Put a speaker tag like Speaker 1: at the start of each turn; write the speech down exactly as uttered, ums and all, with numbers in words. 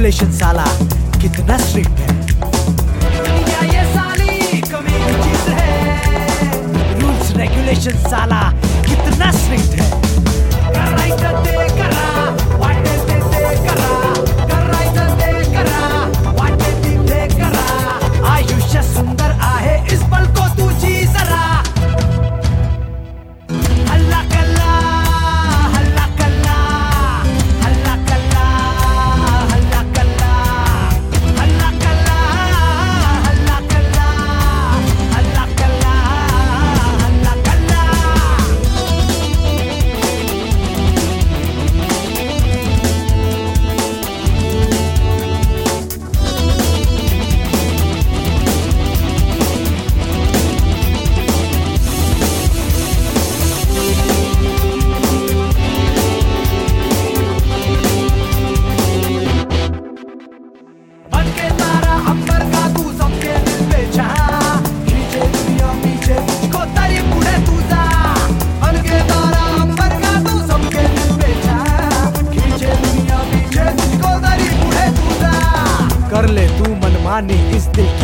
Speaker 1: Regulation साला कितना strict है। दुनिया ये साली कमी की चीज है। रूल्स रेगुलेशन साला कितना स्ट्रिक्ट है। आयुष्य सुंदर आहे इस पल को तू जी जरा। हल्ला कल्ला हल्ला कल्ला हल्ला कल्ला हल्ला कल्ला हल्ला कल्ला हल्ला कल्ला हल्ला कल्ला हल्ला कल्ला। बनके तारा अंबर का तू सबके दिल पे छा। खींचे दुनिया पीछे तुझको तरी पुढे तुझा। बनके तारा अंबर का तू सबके दिल पे छा। खींचे दुनिया पीछे तुझको तरी पुढे तुझा। कर ले तू मनमानी इस दिल